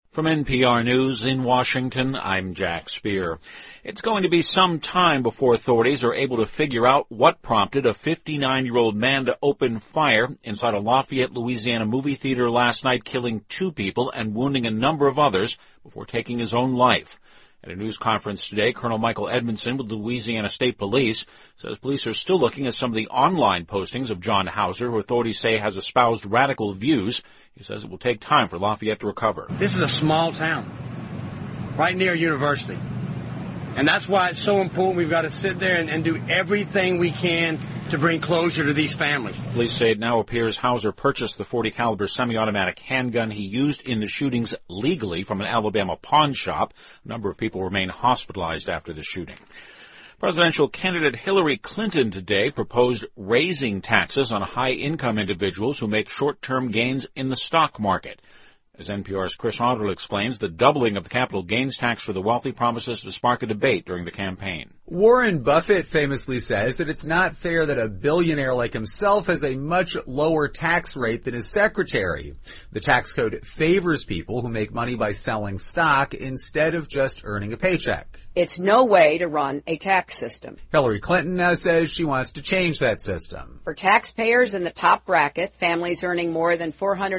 From NPR News in Washington, I'm Jack Speer. It's going to be some time before authorities are able to figure out what prompted a 59-year-old man to open fire inside a Lafayette, Louisiana movie theater last night, killing 2 people and wounding a number of others before taking his own life. At a news conference today, Colonel Michael Edmondson with Louisiana State Police says police are still looking at some of the online postings of John Hauser, who authorities say has espoused radical views. He says it will take time for Lafayette to recover. This is a small town, right near a university. And that's why it's so important we've got to sit there and do everything we can to bring closure to these families. Police say it now appears Hauser purchased the .40 caliber semi-automatic handgun he used in the shootings legally from an Alabama pawn shop. A number of people remain hospitalized after the shooting. Presidential candidate Hillary Clinton today proposed raising taxes on high-income individuals who make short-term gains in the stock market. As NPR's Chris Arnold explains, the doubling of the capital gains tax for the wealthy promises to spark a debate during the campaign. Warren Buffett famously says that it's not fair that a billionaire like himself has a much lower tax rate than his secretary. The tax code favors people who make money by selling stock instead of just earning a paycheck. It's no way to run a tax system. Hillary Clinton now says she wants to change that system. For taxpayers in the top bracket, families earning more than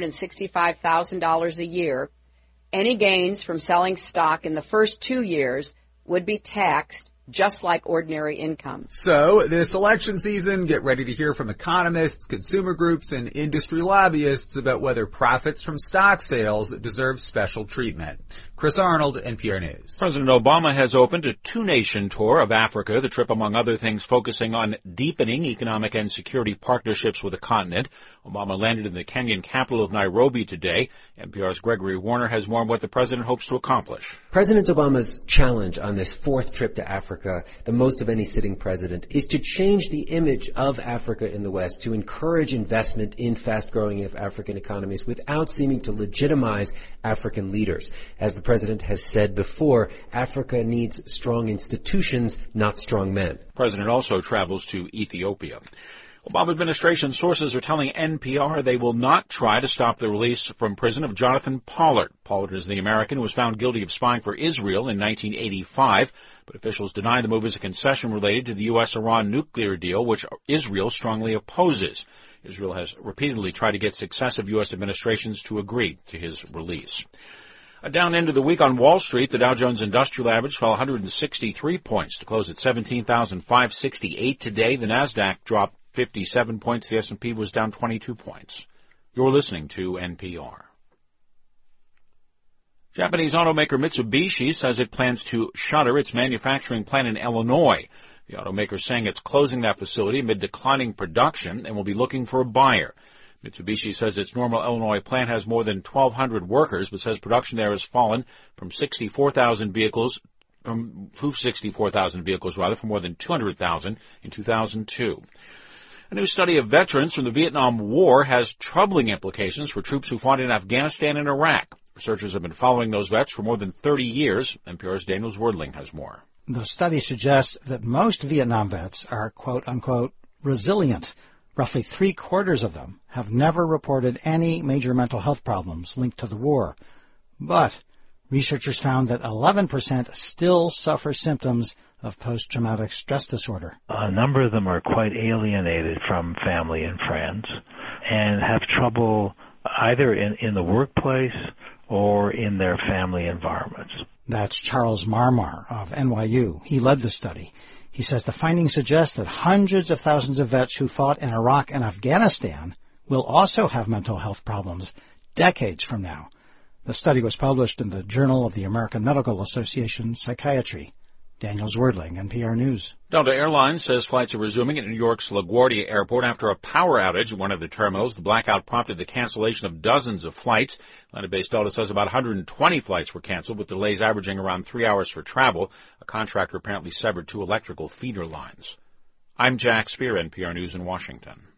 $465,000 a year, any gains from selling stock in the first 2 years would be taxed just like ordinary income. So, this election season, get ready to hear from economists, consumer groups, and industry lobbyists about whether profits from stock sales deserve special treatment. Chris Arnold, NPR News. President Obama has opened a 2-nation tour of Africa, the trip, among other things, focusing on deepening economic and security partnerships with the continent. Obama landed in the Kenyan capital of Nairobi today. NPR's Gregory Warner has more on what the president hopes to accomplish. President Obama's challenge on this 4th trip to Africa, the most of any sitting president, is to change the image of Africa in the West, to encourage investment in fast-growing African economies without seeming to legitimize African leaders. As the president has said before, Africa needs strong institutions, not strong men. The president also travels to Ethiopia. Obama administration sources are telling NPR they will not try to stop the release from prison of Jonathan Pollard. Pollard is the American who was found guilty of spying for Israel in 1985, but officials deny the move as a concession related to the U.S.-Iran nuclear deal, which Israel strongly opposes. Israel has repeatedly tried to get successive U.S. administrations to agree to his release. A down end of the week on Wall Street, the Dow Jones Industrial Average fell 163 points to close at 17,568 today. The Nasdaq dropped 57 points. The S&P was down 22 points. You're listening to NPR. Japanese automaker Mitsubishi says it plans to shutter its manufacturing plant in Illinois. The automaker is saying it's closing that facility amid declining production and will be looking for a buyer. Mitsubishi says its Normal, Illinois plant has more than 1,200 workers, but says production there has fallen from 64,000 vehicles from more than 200,000 in 2002. A new study of veterans from the Vietnam War has troubling implications for troops who fought in Afghanistan and Iraq. Researchers have been following those vets for more than 30 years. NPR's Daniel Zwerdling has more. The study suggests that most Vietnam vets are, quote-unquote, resilient. Roughly 3/4 of them have never reported any major mental health problems linked to the war. But researchers found that 11% still suffer symptoms of post-traumatic stress disorder. A number of them are quite alienated from family and friends and have trouble either in the workplace or in their family environments. That's Charles Marmar of NYU. He led the study. He says the findings suggest that hundreds of thousands of vets who fought in Iraq and Afghanistan will also have mental health problems decades from now. The study was published in the Journal of the American Medical Association Psychiatry. Daniel Zwerdling, NPR News. Delta Airlines says flights are resuming at New York's LaGuardia Airport after a power outage at one of the terminals. The blackout prompted the cancellation of dozens of flights. Atlanta-based Delta says about 120 flights were canceled, with delays averaging around 3 hours for travel. A contractor apparently severed 2 electrical feeder lines. I'm Jack Speer, NPR News in Washington.